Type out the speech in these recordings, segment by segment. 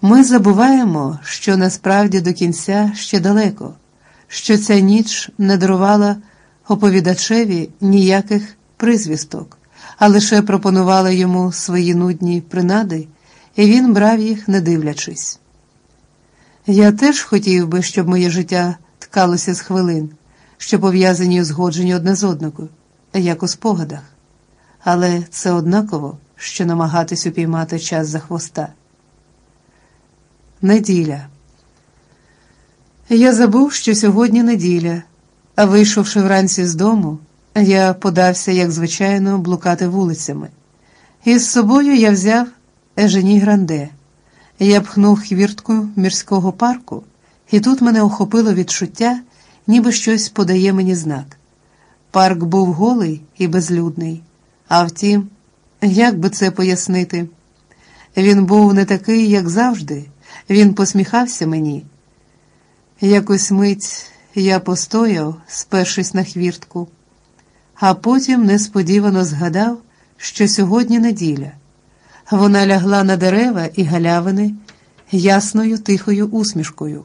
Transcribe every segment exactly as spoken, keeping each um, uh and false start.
Ми забуваємо, що насправді до кінця ще далеко, що ця ніч не дарувала оповідачеві ніяких призвісток, а лише пропонувала йому свої нудні принади, і він брав їх, не дивлячись. Я теж хотів би, щоб моє життя ткалося з хвилин, що пов'язані і узгоджені одне з одного, як у спогадах. Але це однаково, що намагатись упіймати час за хвоста. Неділя. Я забув, що сьогодні неділя, а вийшовши вранці з дому, я подався, як звичайно, блукати вулицями. І з собою я взяв Ежені Гранде. Я пхнув хвіртку мірського парку, і тут мене охопило відчуття, ніби щось подає мені знак. Парк був голий і безлюдний, а втім, як би це пояснити? Він був не такий, як завжди, він посміхався мені. Якось мить я постояв, спершись на хвіртку, а потім несподівано згадав, що сьогодні неділя. Вона лягла на дерева і галявини ясною тихою усмішкою.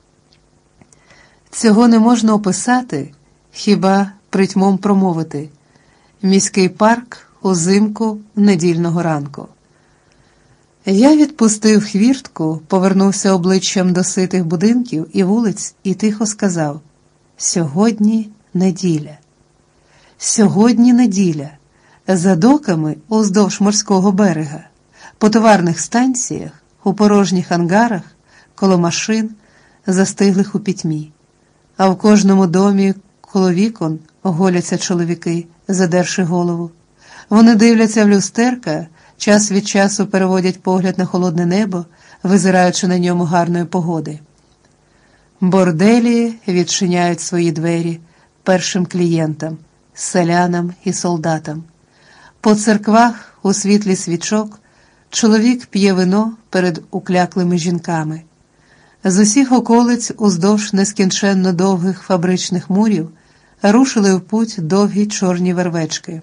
Цього не можна описати, хіба притьмом промовити. Міський парк узимку недільного ранку. Я відпустив хвіртку, повернувся обличчям до ситих будинків і вулиць і тихо сказав: «Сьогодні неділя. Сьогодні неділя. За доками уздовж морського берега, по товарних станціях, у порожніх ангарах, коло машин, застиглих у пітьмі. А в кожному домі коло вікон голяться чоловіки, задерши голову. Вони дивляться в люстерка, час від часу переводять погляд на холодне небо, визираючи на ньому гарної погоди. Борделі відчиняють свої двері першим клієнтам, селянам і солдатам. По церквах у світлі свічок чоловік п'є вино перед укляклими жінками. З усіх околиць уздовж нескінченно довгих фабричних мурів рушили в путь довгі чорні вервечки.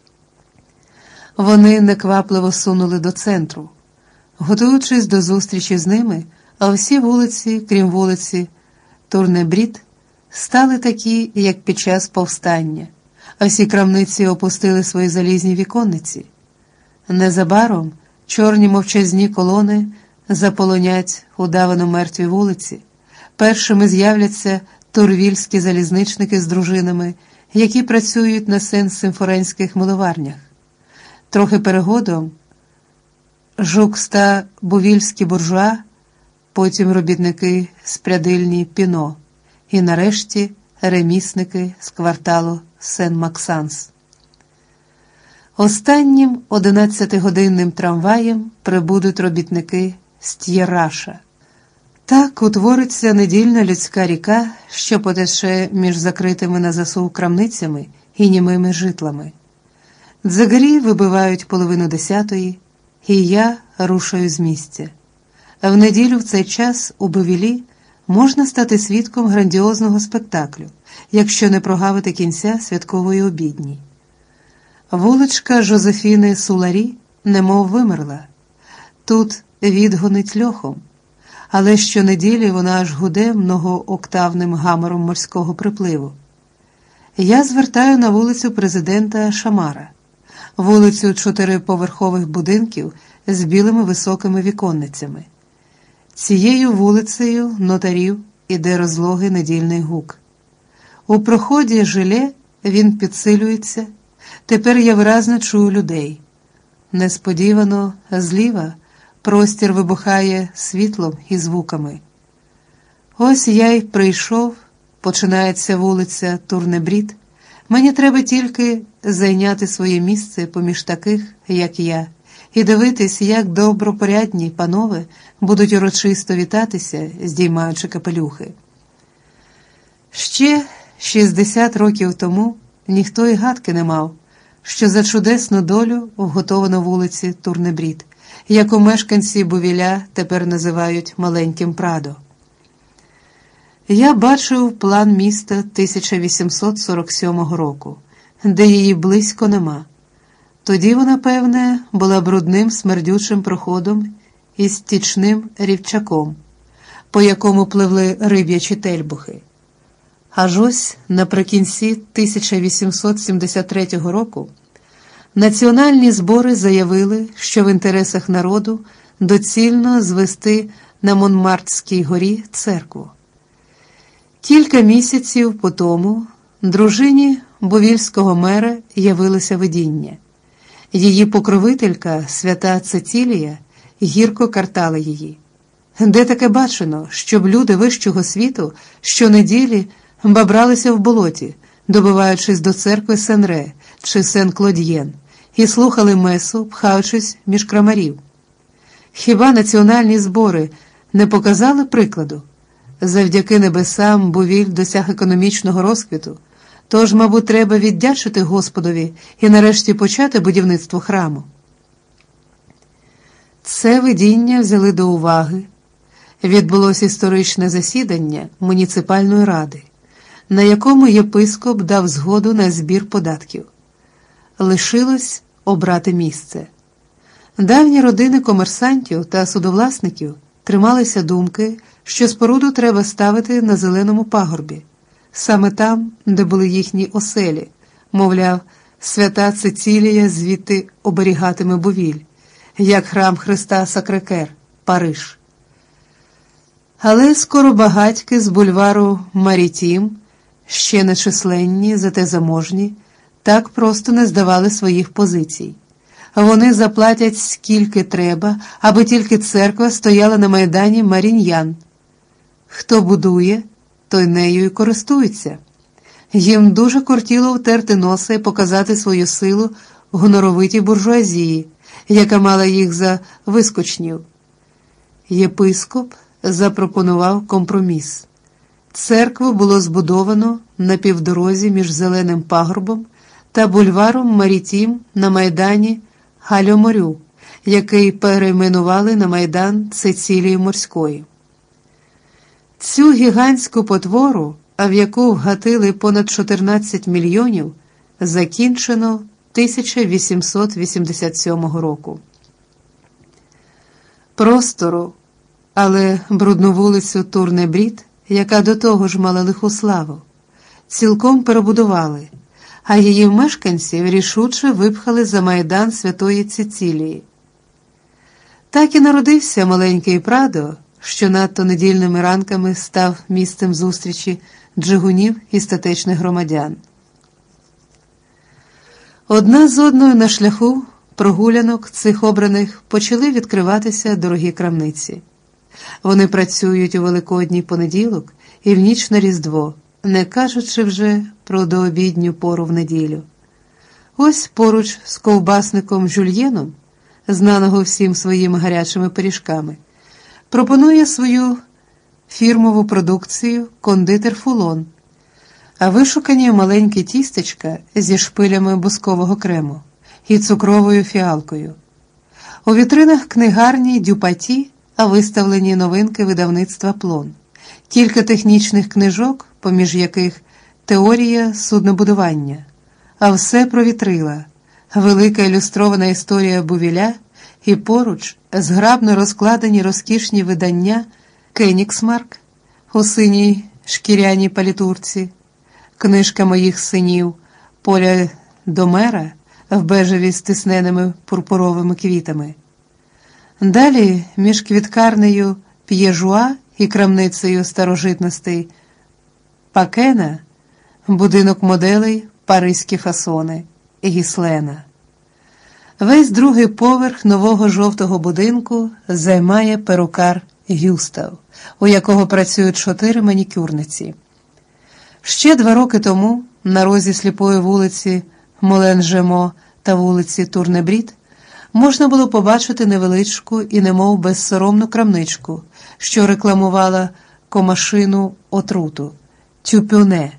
Вони неквапливо сунули до центру. Готуючись до зустрічі з ними, а всі вулиці, крім вулиці Турнебрід, стали такі, як під час повстання, а всі крамниці опустили свої залізні віконниці. Незабаром чорні мовчазні колони заполонять удавано мертві вулиці. Першими з'являться турвільські залізничники з дружинами, які працюють на сен-симфоренських миловарнях. Трохи перегодом жукста-бувільські буржуа, потім робітники з прядильні Піно і нарешті ремісники з кварталу Сен-Максанс. Останнім одинадцятигодинним трамваєм прибудуть робітники з Т'єраша. Так утвориться недільна людська ріка, що потече між закритими на засув крамницями і німими житлами. Дзигарі вибивають половину десятої, і я рушаю з місця. В неділю в цей час у Бувілі можна стати свідком грандіозного спектаклю, якщо не прогавити кінця святкової обідні. Вуличка Жозефіни Суларі немов вимерла. Тут відгонить льохом, але щонеділі вона аж гуде многооктавним гамором морського припливу. Я звертаю на вулицю президента Шамара, вулицю чотириповерхових будинків з білими високими віконницями. Цією вулицею нотарів іде розлогий недільний гук. У проході Жиле він підсилюється. Тепер я виразно чую людей. Несподівано зліва простір вибухає світлом і звуками. Ось я й прийшов, починається вулиця Турнебрід. Мені треба тільки зайняти своє місце поміж таких, як я, і дивитись, як добропорядні панове будуть урочисто вітатися, здіймаючи капелюхи. Ще шістдесят років тому ніхто й гадки не мав, що за чудесну долю вготовано вулиці Турнебрід, яку мешканці Бувіля тепер називають Маленьким Прадо. Я бачив план міста тисяча вісімсот сорок сьомого року, де її близько нема. Тоді вона, певне, була брудним смердючим проходом із стічним рівчаком, по якому пливли риб'ячі тельбухи. Аж ось наприкінці тисяча вісімсот сімдесят третього року національні збори заявили, що в інтересах народу доцільно звести на Монмартській горі церкву. Кілька місяців по тому дружині бувільського мера явилося видіння. Її покровителька, свята Цецілія, гірко картала її. Де таке бачено, щоб люди вищого світу щонеділі бабралися в болоті, добиваючись до церкви Сен-Ре чи Сен-Клодьєн, і слухали месу, пхаючись між крамарів? Хіба національні збори не показали прикладу? Завдяки небесам Бувіль досяг економічного розквіту, тож, мабуть, треба віддячити Господові і нарешті почати будівництво храму. Це видіння взяли до уваги. Відбулося історичне засідання муніципальної ради, на якому єпископ дав згоду на збір податків. Лишилось обрати місце. Давні родини комерсантів та судовласників трималися думки, що споруду треба ставити на зеленому пагорбі, саме там, де були їхні оселі, мовляв, свята Цецілія звідти оберігатиме Бувіль, як храм Христа Сакрекер, Париж. Але скоро багатьки з бульвару Марітім, ще нечисленні, зате заможні, так просто не здавали своїх позицій. Вони заплатять скільки треба, аби тільки церква стояла на майдані Маріньян. Хто будує, той нею і користується. Їм дуже кортіло втерти носа і показати свою силу гоноровитій буржуазії, яка мала їх за вискочнів. Єпископ запропонував компроміс. Церкву було збудовано на півдорозі між зеленим пагорбом та бульваром Марітім на майдані Галльо-Морю, який перейменували на майдан Цецілії Морської. Цю гігантську потвору, а в яку вгатили понад чотирнадцять мільйонів, закінчено тисяча вісімсот вісімдесят сьомого року. Простору, але брудну вулицю Турне-Брід, яка до того ж мала лиху славу, цілком перебудували, а її мешканців рішуче випхали за майдан Святої Цецілії. Так і народився маленький Прадо, що надто недільними ранками став місцем зустрічі джигунів і статечних громадян. Одна з одною на шляху прогулянок цих обраних почали відкриватися дорогі крамниці. Вони працюють у Великодній понеділок і в ніч на Різдво, не кажучи вже про дообідню пору в неділю. Ось поруч з ковбасником Жюльєном, знаного всім своїми гарячими пиріжками, пропонує свою фірмову продукцію кондитер Фулон, а вишукані маленькі тістечка зі шпилями бускового крему і цукровою фіалкою. У вітринах книгарні Дюпаті виставлені новинки видавництва Плон, кілька технічних книжок, поміж яких теорія суднобудування, а все про вітрила, велика ілюстрована історія Бувіля і поруч зграбно розкладені розкішні видання Кенігсмарк у синій шкіряній палітурці, книжка моїх синів Поля Домера в бежеві з тисненими пурпуровими квітами. Далі між квіткарнею П'єжуа і крамницею старожитностей Пакена будинок моделей Паризькі фасони Гіслена. Весь другий поверх нового жовтого будинку займає перукар Гюстав, у якого працюють чотири манікюрниці. Ще два роки тому на розі сліпої вулиці Молен-Жемо та вулиці Турне-Брід можна було побачити невеличку і немов безсоромну крамничку, що рекламувала комашину отруту – тюпюне.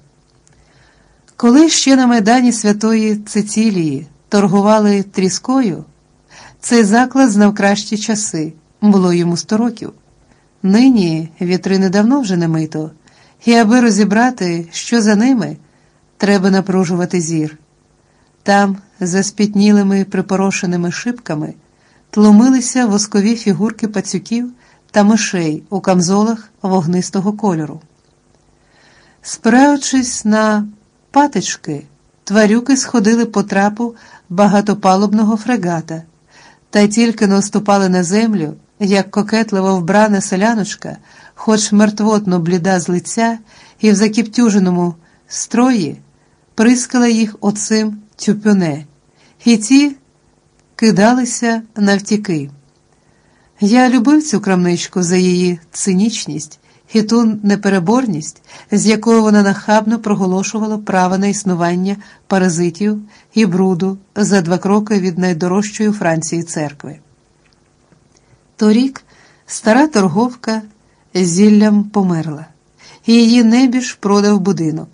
Коли ще на майдані Святої Цецілії торгували тріскою, цей заклад знав кращі часи, було йому сто років. Нині вітрини давно вже не мито, і аби розібрати, що за ними, треба напружувати зір. Там, за спітнілими припорошеними шибками, тлумилися воскові фігурки пацюків та мишей у камзолах вогнистого кольору. Спираючись на патички, тварюки сходили по трапу багатопалубного фрегата, та тільки наступали на землю, як кокетливо вбрана селяночка, хоч мертвотно бліда з лиця, і в закіптюженому строї прискала їх оцим тюпюне, і ті кидалися навтіки. Я любив цю крамничку за її цинічність і ту непереборність, з якою вона нахабно проголошувала право на існування паразитів і бруду за два кроки від найдорожчої у Франції церкви. Торік стара торговка зіллям померла, і її небіж продав будинок.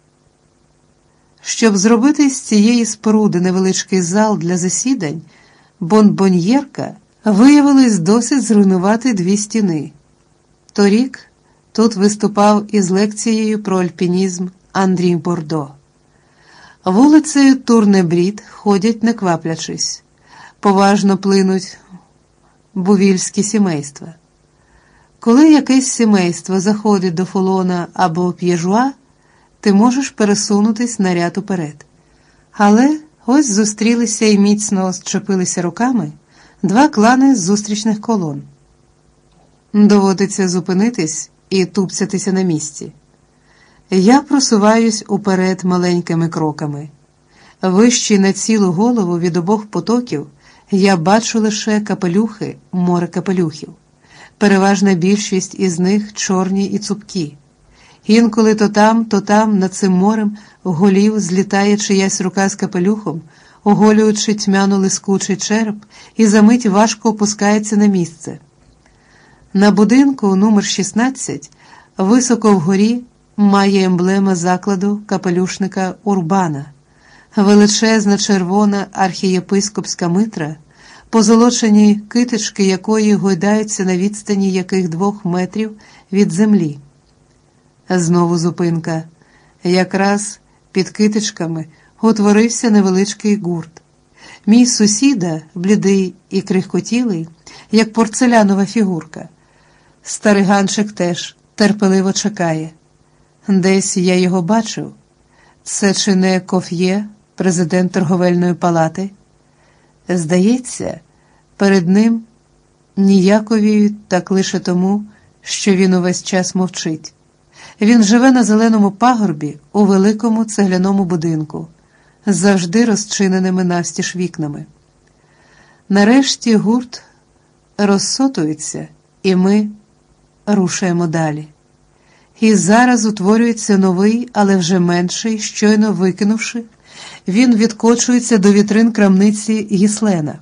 Щоб зробити з цієї споруди невеличкий зал для засідань, бонбоньєрка виявилось досить зруйнувати дві стіни. Торік тут виступав із лекцією про альпінізм Андрій Бордо. Вулицею Турнебрід ходять не кваплячись, поважно плинуть бувільські сімейства. Коли якесь сімейство заходить до Фолона або П'єжуа, ти можеш пересунутись на ряд уперед. Але ось зустрілися і міцно зчепилися руками два клани з зустрічних колон. Доводиться зупинитись і тупцятися на місці. Я просуваюсь уперед маленькими кроками. Вище на цілу голову від обох потоків я бачу лише капелюхи, море капелюхів. Переважна більшість із них чорні і цупкі. Інколи то там, то там над цим морем голів злітає чиясь рука з капелюхом, оголюючи тьмяно лискучий череп, і за мить важко опускається на місце. На будинку номер шістнадцять високо вгорі має емблема закладу капелюшника Урбана, величезна червона архієпископська митра, позолочені китички якої гойдаються на відстані яких двох метрів від землі. Знову зупинка. Якраз під китичками утворився невеличкий гурт. Мій сусіда, блідий і крихкотілий, як порцелянова фігурка. Стариганчик теж терпеливо чекає. Десь я його бачив. Це чи не Коф'є, президент торговельної палати? Здається, перед ним ніяковіють так лише тому, що він увесь час мовчить. Він живе на зеленому пагорбі у великому цегляному будинку, з завжди розчиненими навстіж вікнами. Нарешті гурт розсотується, і ми рушаємо далі. І зараз утворюється новий, але вже менший, щойно викинувши, він відкочується до вітрин крамниці Гіслена.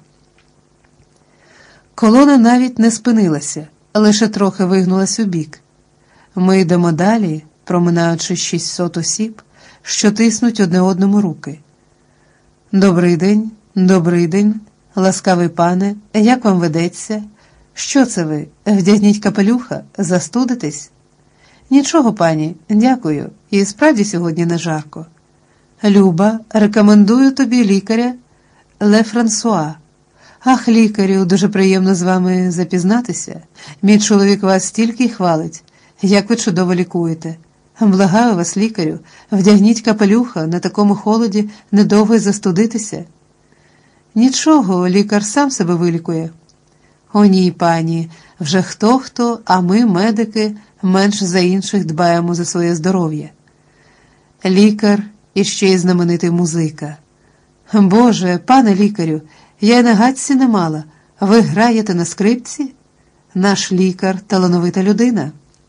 Колона навіть не спинилася, лише трохи вигнулась у бік. Ми йдемо далі, проминаючи шістсот осіб, що тиснуть одне одному руки. «Добрий день, добрий день, ласкавий пане, як вам ведеться? Що це ви, вдягніть капелюха, застудитесь?» «Нічого, пані, дякую, і справді сьогодні не жарко». «Люба, рекомендую тобі лікаря Ле Франсуа». «Ах, лікарю, дуже приємно з вами запізнатися. Мій чоловік вас стільки й хвалить. Як ви чудово лікуєте. Благаю вас, лікарю, вдягніть капелюха, на такому холоді недовго й застудитися». «Нічого, лікар сам себе вилікує». «О ні, пані, вже хто-хто, а ми, медики, менш за інших дбаємо за своє здоров'я». Лікар і ще й знаменитий музика. «Боже, пане лікарю, я й на гадці не мала. Ви граєте на скрипці?» «Наш лікар – талановита людина».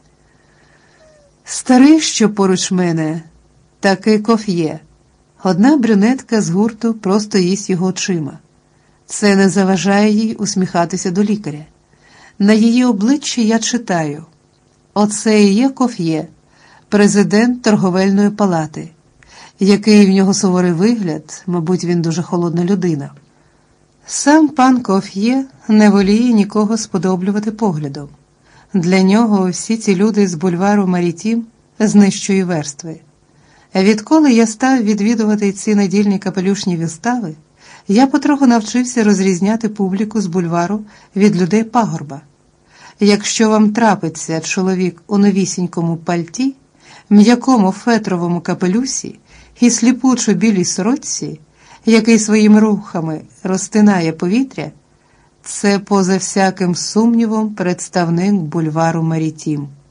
Старий, що поруч мене, таки Коф'є. Одна брюнетка з гурту просто їсть його очима. Це не заважає їй усміхатися до лікаря. На її обличчі я читаю: оце і є Коф'є, президент торговельної палати. Який в нього суворий вигляд, мабуть, він дуже холодна людина. Сам пан Коф'є не воліє нікого сподоблювати поглядом. Для нього всі ці люди з бульвару Марітім з нижчої верстви. Відколи я став відвідувати ці недільні капелюшні вистави, Я потроху навчився розрізняти публіку з бульвару від людей пагорба. Якщо вам трапиться чоловік у новісінькому пальті, м'якому фетровому капелюсі і сліпучо білій сорочці, який своїми рухами розтинає повітря, це поза всяким сумнівом представник бульвару Марітім.